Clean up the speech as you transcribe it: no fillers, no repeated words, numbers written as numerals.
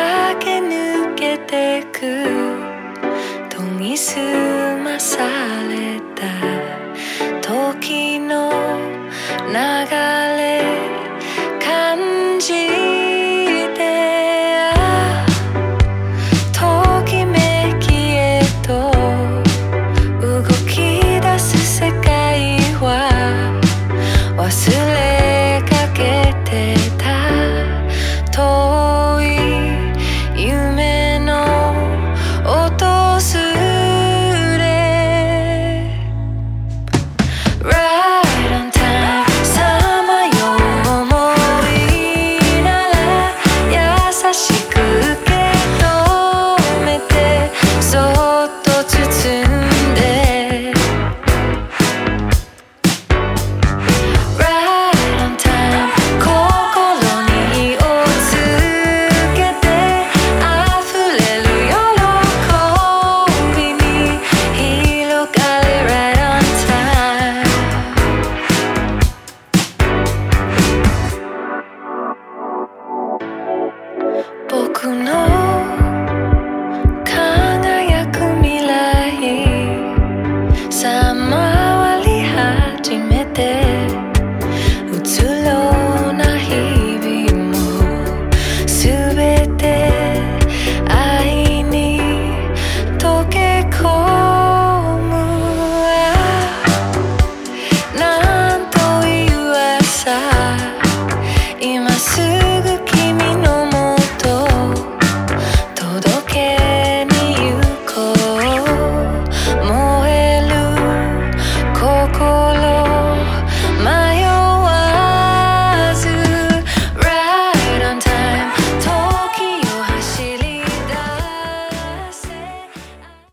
駆け抜けてく研ぎ澄まされた時の流れ感じてときめきへと動き出す世界は忘れかけてた遠い夢の訪れ Right on time さまよう思いなら優しく受け止めてそっと包んで僕の